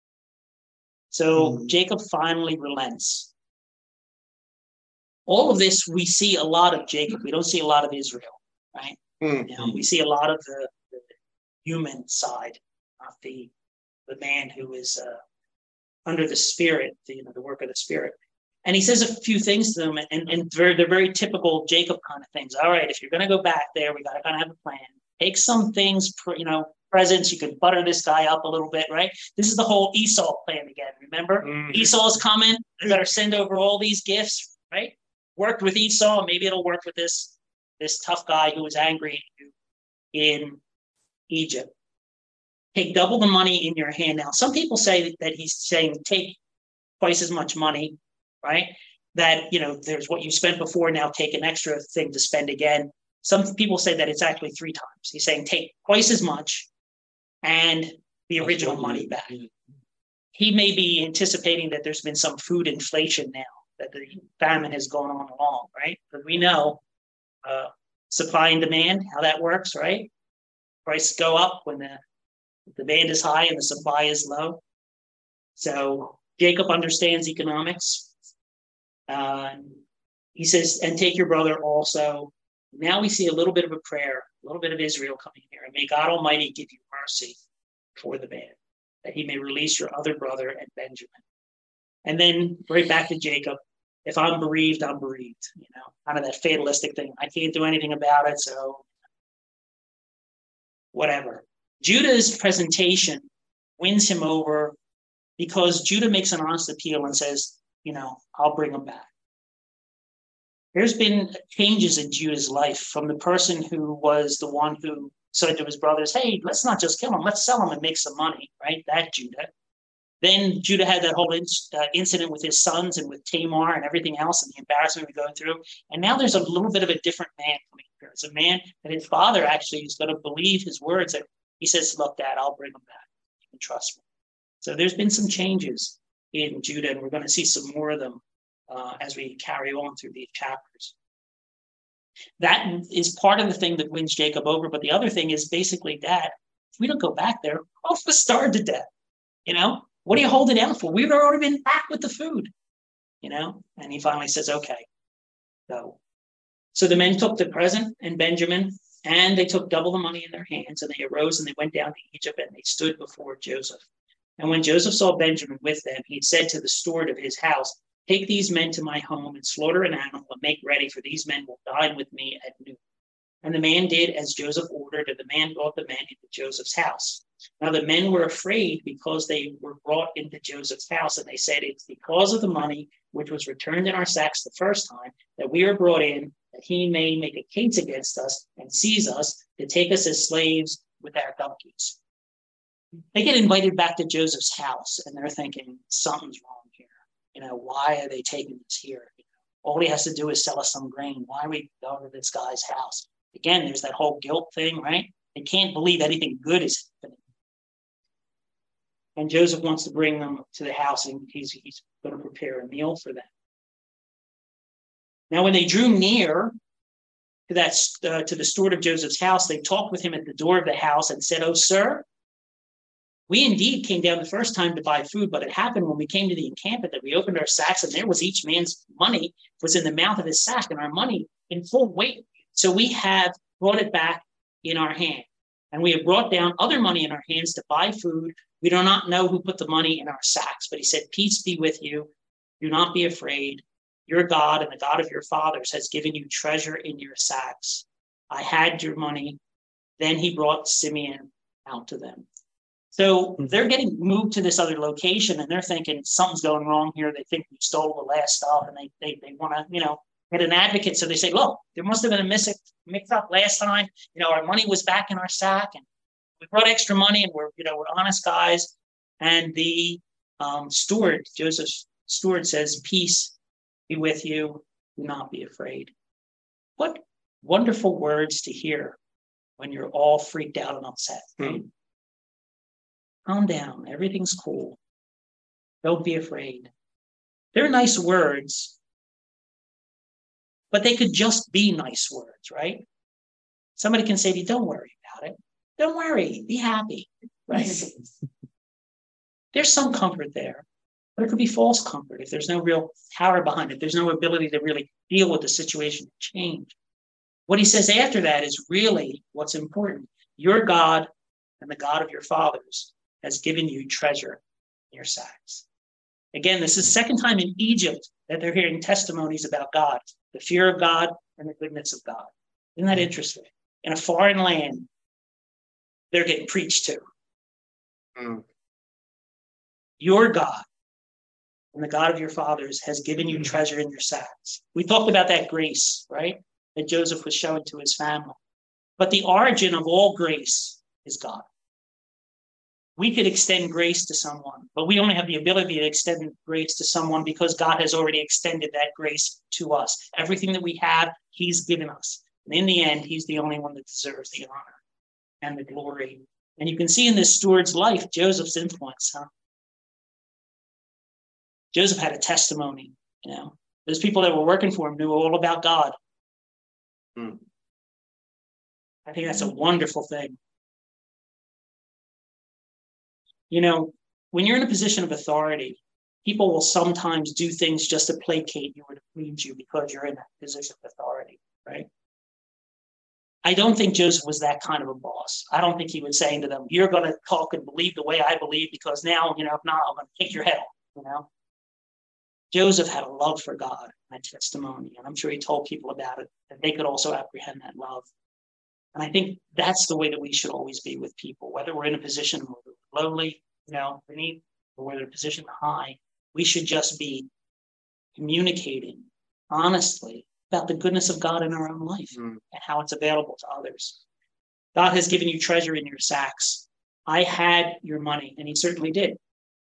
So mm-hmm. Jacob finally relents. All of this, we see a lot of Jacob. We don't see a lot of Israel, right? Mm-hmm. You know, we see a lot of the, the human side, not the, the man who is uh, under the Spirit, the, you know, the work of the Spirit. And he says a few things to them, and, and they're, they're very typical Jacob kind of things. All right, if you're going to go back there, we got to kind of have a plan. Take some things, you know, presents. You could butter this guy up a little bit, right? This is the whole Esau plan again. Remember, mm-hmm. Esau's coming. You better send over all these gifts, right? Worked with Esau. Maybe it'll work with this, this tough guy who was angry at you in Egypt. Take double the money in your hand. Now, some people say that he's saying take twice as much money, right? That, you know, there's what you spent before, now take an extra thing to spend again. Some people say that it's actually three times. He's saying take twice as much and the original money back. He may be anticipating that there's been some food inflation now, that the famine has gone on along, right? But we know uh, supply and demand, how that works, right? Prices go up when the demand is high and the supply is low. So Jacob understands economics. Uh, he says, and take your brother also. Now we see a little bit of a prayer, a little bit of Israel coming here. And may God Almighty give you mercy for the man, that he may release your other brother and Benjamin. And then right back to Jacob. If I'm bereaved, I'm bereaved. You know, kind of that fatalistic thing. I can't do anything about it, so whatever. Judah's presentation wins him over because Judah makes an honest appeal and says, you know, I'll bring him back. There's been changes in Judah's life from the person who was the one who said to his brothers, hey, let's not just kill him, let's sell him and make some money, right? That Judah. Then Judah had that whole in, uh, incident with his sons and with Tamar and everything else and the embarrassment we're going through. And now there's a little bit of a different man coming here. It's a man that his father actually is going to believe his words. That he says, look, Dad, I'll bring him back. You can trust me. So there's been some changes in Judah, and we're going to see some more of them uh, as we carry on through these chapters. That is part of the thing that wins Jacob over. But the other thing is basically, Dad, if we don't go back there, we're all starved to death. You know, what are you holding out for? We've already been back with the food, you know? And he finally says, okay, go. So the men took the present and Benjamin, and they took double the money in their hands, and they arose and they went down to Egypt, and they stood before Joseph. And when Joseph saw Benjamin with them, he said to the steward of his house, take these men to my home and slaughter an animal and make ready, for these men will dine with me at noon. And the man did as Joseph ordered, and the man brought the men into Joseph's house. Now the men were afraid because they were brought into Joseph's house, and they said, it's because of the money which was returned in our sacks the first time that we are brought in, that he may make a case against us and seize us to take us as slaves with our donkeys. They get invited back to Joseph's house, and they're thinking, something's wrong here. You know, why are they taking us here? You know, all he has to do is sell us some grain. Why are we going to this guy's house? Again, there's that whole guilt thing, right? They can't believe anything good is happening. And Joseph wants to bring them to the house, and he's, he's going to prepare a meal for them. Now, when they drew near to that uh, to the steward of Joseph's house, they talked with him at the door of the house and said, oh, sir, we indeed came down the first time to buy food, but it happened when we came to the encampment that we opened our sacks, and there was each man's money was in the mouth of his sack, and our money in full weight. So we have brought it back in our hand, and we have brought down other money in our hands to buy food. We do not know who put the money in our sacks, but he said, peace be with you. Do not be afraid. Your God and the God of your fathers has given you treasure in your sacks. I had your money. Then he brought Simeon out to them. So they're getting moved to this other location, and they're thinking something's going wrong here. They think we stole the last stuff, and they they, they want to, you know, get an advocate. So they say, look, there must have been a mix, mix up last time. You know, our money was back in our sack, and we brought extra money, and we're, you know, we're honest guys. And the um, steward, Joseph's steward, says, peace be with you. Do not be afraid. What wonderful words to hear when you're all freaked out and upset. Right? Mm. Calm down. Everything's cool. Don't be afraid. They're nice words, but they could just be nice words, right? Somebody can say to you, don't worry about it. Don't worry. Be happy, right? There's some comfort there, but it could be false comfort if there's no real power behind it. There's no ability to really deal with the situation and change. What he says after that is really what's important. Your God and the God of your fathers has given you treasure in your sacks. Again, this is the second time in Egypt that they're hearing testimonies about God, the fear of God and the goodness of God. Isn't that interesting? In a foreign land, they're getting preached to. Mm. Your God and the God of your fathers has given you treasure in your sacks. We talked about that grace, right? That Joseph was showing to his family. But the origin of all grace is God. We could extend grace to someone, but we only have the ability to extend grace to someone because God has already extended that grace to us. Everything that we have, he's given us. And in the end, he's the only one that deserves the honor and the glory. And you can see in this steward's life, Joseph's influence, huh? Joseph had a testimony, you know. Those people that were working for him knew all about God. Hmm. I think that's a wonderful thing. You know, when you're in a position of authority, people will sometimes do things just to placate you or to please you because you're in that position of authority, right? I don't think Joseph was that kind of a boss. I don't think he was saying to them, you're going to talk and believe the way I believe because now, you know, if not, I'm going to kick your head off, you know? Joseph had a love for God and a testimony, and I'm sure he told people about it, that they could also apprehend that love. And I think that's the way that we should always be with people, whether we're in a position where we're lowly, you know, beneath, or whether in a position high. We should just be communicating honestly about the goodness of God in our own life mm. and how it's available to others. God has given you treasure in your sacks. I had your money, and he certainly did.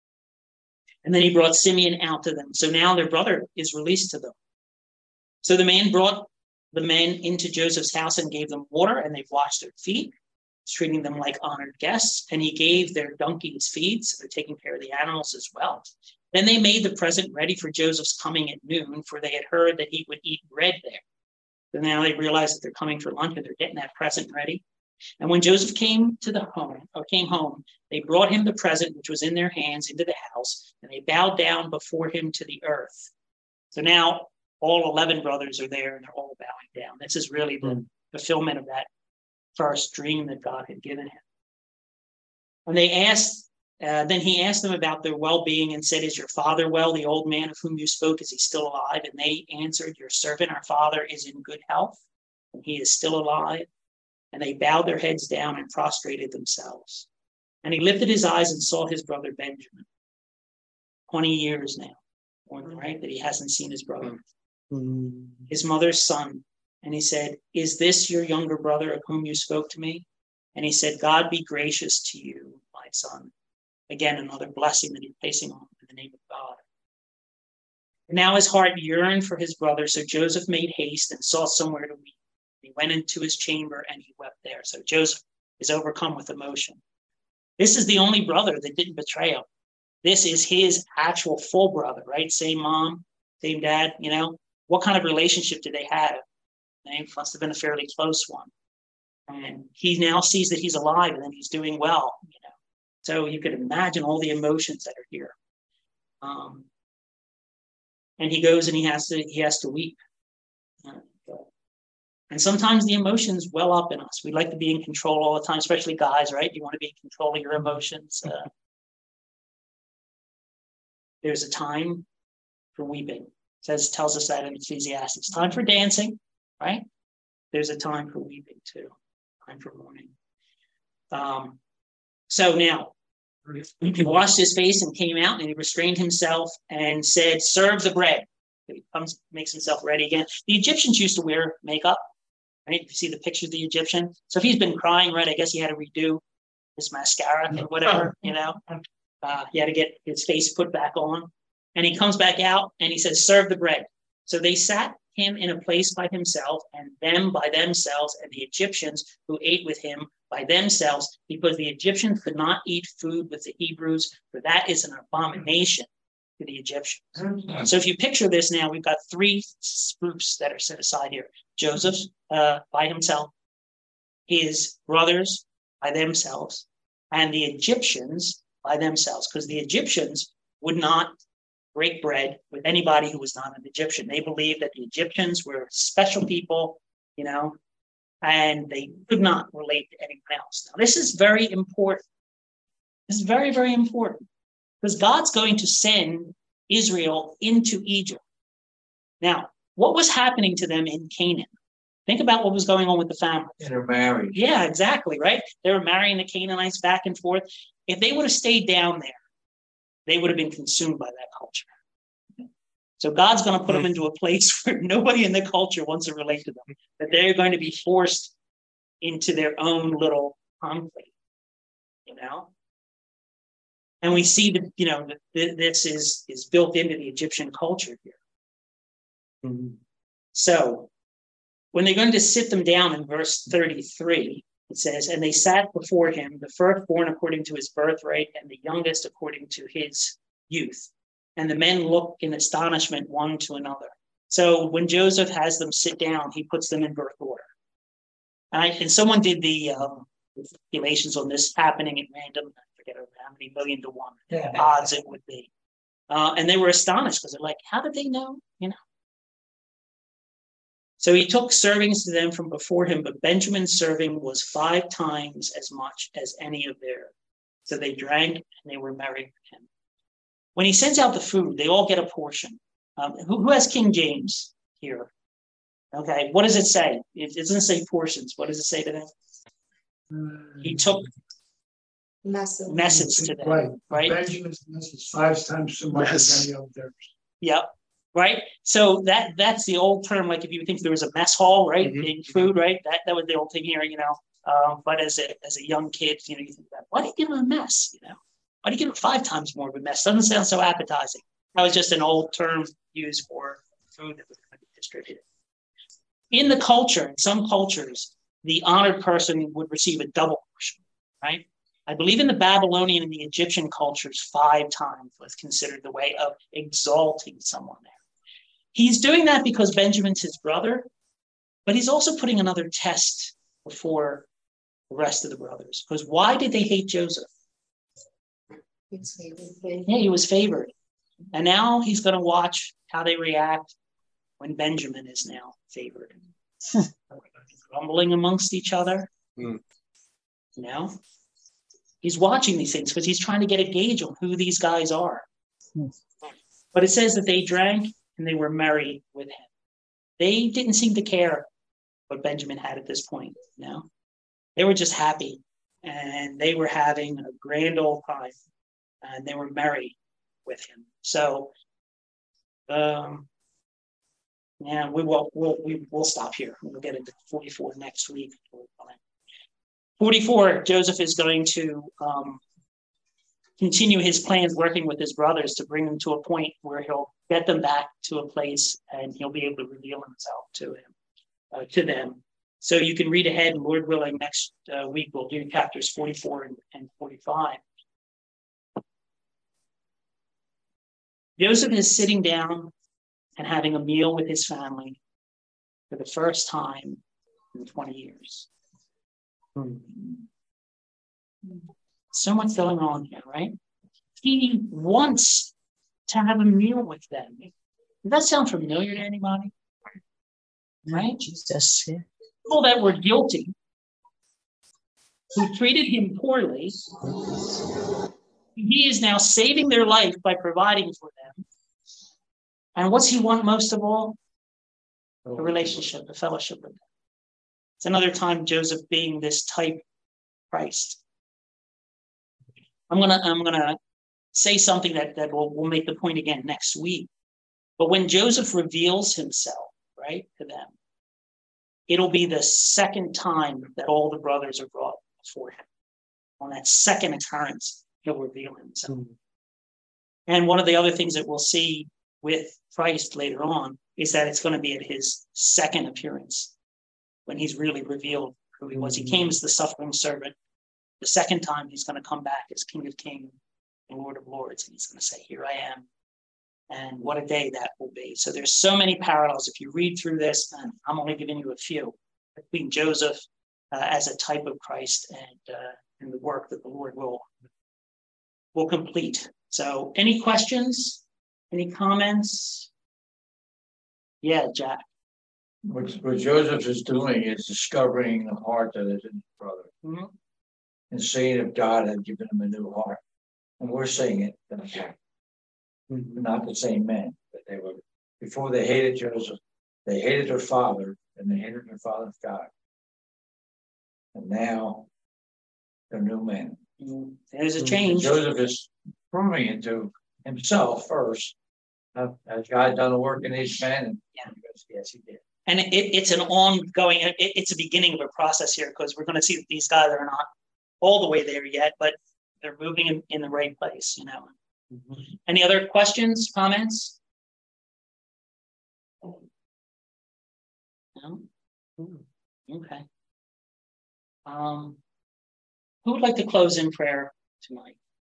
And then he brought Simeon out to them. So now their brother is released to them. So the man brought the men into Joseph's house and gave them water, and they washed their feet, treating them like honored guests. And he gave their donkeys feed, so they're taking care of the animals as well. Then they made the present ready for Joseph's coming at noon, for they had heard that he would eat bread there. So now they realize that they're coming for lunch and they're getting that present ready. And when Joseph came to the home, or came home, they brought him the present which was in their hands into the house, and they bowed down before him to the earth. So now all eleven brothers are there and they're all bowing down. This is really the fulfillment of that first dream that God had given him. And they asked, uh, then he asked them about their well-being and said, is your father well? The old man of whom you spoke, is he still alive? And they answered, your servant, our father, is in good health, and he is still alive. And they bowed their heads down and prostrated themselves. And he lifted his eyes and saw his brother Benjamin. twenty years now, right, that he hasn't seen his brother. Mm-hmm. His mother's son. And he said, is this your younger brother of whom you spoke to me? And he said, God be gracious to you, my son. Again, another blessing that he's placing on him in the name of God. And now his heart yearned for his brother. So Joseph made haste and sought somewhere to weep. He went into his chamber and he wept there. So Joseph is overcome with emotion. This is the only brother that didn't betray him. This is his actual full brother, right? Same mom, same dad, you know. What kind of relationship did they have? They must have been a fairly close one. And he now sees that he's alive and that he's doing well, you know. So you could imagine all the emotions that are here. Um, and he goes and he has to he has to weep. Uh, And sometimes the emotions well up in us. We like to be in control all the time, especially guys, right? You want to be in control of your emotions. Uh, there's a time for weeping. It says, tells us that in Ecclesiastes. It's time for dancing, right? There's a time for weeping too. Time for mourning. Um, so now, he washed his face and came out, and he restrained himself and said, serve the bread. He comes, makes himself ready again. The Egyptians used to wear makeup. Right? You see the picture of the Egyptian. So if he's been crying, right, I guess he had to redo his mascara or whatever, you know. Uh, he had to get his face put back on. And he comes back out and he says, serve the bread. So they sat him in a place by himself, and them by themselves, and the Egyptians who ate with him by themselves, because the Egyptians could not eat food with the Hebrews, for that is an abomination to the Egyptians. Mm-hmm. So if you picture this now, we've got three groups that are set aside here. Joseph uh, by himself, his brothers by themselves, and the Egyptians by themselves, because the Egyptians would not break bread with anybody who was not an Egyptian. They believed that the Egyptians were special people, you know, and they could not relate to anyone else. Now, this is very important. This is very, very important, because God's going to send Israel into Egypt. Now, what was happening to them in Canaan? Think about what was going on with the family. Intermarried. Yeah, exactly, right? They were marrying the Canaanites back and forth. If they would have stayed down there, they would have been consumed by that culture. So God's going to put them into a place where nobody in the culture wants to relate to them, that they're going to be forced into their own little conflict, you know? And we see that, you know, that this is, is built into the Egyptian culture here. Mm-hmm. So when they're going to sit them down in verse thirty-three, it says, and they sat before him, the firstborn according to his birthright, and the youngest according to his youth. And the men look in astonishment one to another. So when Joseph has them sit down, he puts them in birth order. And, I, and someone did the um, calculations on this happening at random. I forget how many million to one Yeah. odds it would be. Uh, and they were astonished because they're like, how did they know? You know. So he took servings to them from before him, but Benjamin's serving was five times as much as any of theirs. So they drank and they were merry with him. When he sends out the food, they all get a portion. Um, who, who has King James here? Okay, what does it say? It doesn't say portions. What does it say to them? Uh, He took Message. message to them, Right. right? Benjamin's message five times so much as any of theirs. Yep. Right. So that that's the old term. Like if you think there was a mess hall, right? Mhm. In food, right? That that was the old thing here, you know. Um, but as a as a young kid, you know, you think about why do you give him a mess? You know, why do you give him five times more of a mess? Doesn't sound so appetizing. That was just an old term used for food that was going to be distributed. In the culture, in some cultures, the honored person would receive a double portion, right? I believe in the Babylonian and the Egyptian cultures, five times was considered the way of exalting someone there. He's doing that because Benjamin's his brother, but he's also putting another test before the rest of the brothers. Because why did they hate Joseph? Yeah, he was favored. And now he's going to watch how they react when Benjamin is now favored. Grumbling amongst each other. Hmm. You know? He's watching these things because he's trying to get a gauge on who these guys are. Hmm. But it says that they drank and they were merry with him. They didn't seem to care what Benjamin had at this point. You know? They were just happy and they were having a grand old time and they were merry with him. So, um, yeah, we will we'll, we, we'll stop here. We'll get into forty-four next week. forty-four, Joseph is going to um, continue his plans working with his brothers to bring them to a point where he'll get them back to a place and he'll be able to reveal himself to him, uh, to them. So you can read ahead, and Lord willing, next uh, week we'll do chapters forty-four and, and forty-five. Joseph is sitting down and having a meal with his family for the first time in twenty years. So much going on here, right? He wants to have a meal with them. Does that sound familiar to anybody? Right? Jesus. Yeah. People that were guilty, who treated him poorly, he is now saving their life by providing for them. And what's he want most of all? A relationship, a fellowship with them. It's another time Joseph being this type Christ. I'm gonna I'm gonna say something that, that will, will make the point again next week. But when Joseph reveals himself, right, to them, it'll be the second time that all the brothers are brought before him. On that second occurrence, he'll reveal himself. Mm-hmm. And one of the other things that we'll see with Christ later on is that it's going to be at his second appearance when he's really revealed who he was. He came as the suffering servant. The second time he's going to come back as King of Kings and Lord of Lords, and he's going to say, here I am. And what a day that will be. So there's so many parallels. If you read through this, and I'm only giving you a few, between Joseph uh, as a type of Christ and, uh, and the work that the Lord will, will complete. So any questions? Any comments? Yeah, Jack. What, what Joseph is doing is discovering the heart that is in his brother. Mm-hmm. And seeing if God had given him a new heart. And we're seeing it. Mm-hmm. Not the same men, but they were, before they hated Joseph, they hated their father, and they hindered their father God. And now they're new men. There's a change. Joseph is proving it to himself first. Uh, has God done a work in these men? And Yeah. Yes, he did. And it, it's an ongoing, it, it's a beginning of a process here, because we're going to see that these guys are not all the way there yet, but they're moving in, in the right place, you know. Mm-hmm. Any other questions, comments? No? Okay. Um, who would like to close in prayer tonight?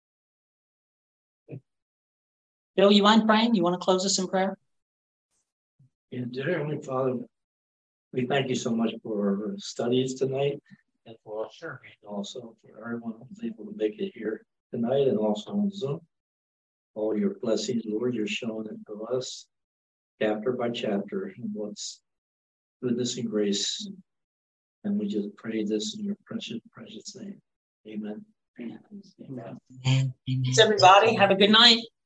Bill, you mind praying? You want to close us in prayer? Yeah, dear Heavenly Father, we thank you so much for our studies tonight and for sure. and also for everyone who was able to make it here tonight and also on Zoom. All your blessings, Lord, you're showing it to us chapter by chapter and what's goodness and grace. And we just pray this in your precious, precious name. Amen. Thanks, everybody. Have a good night.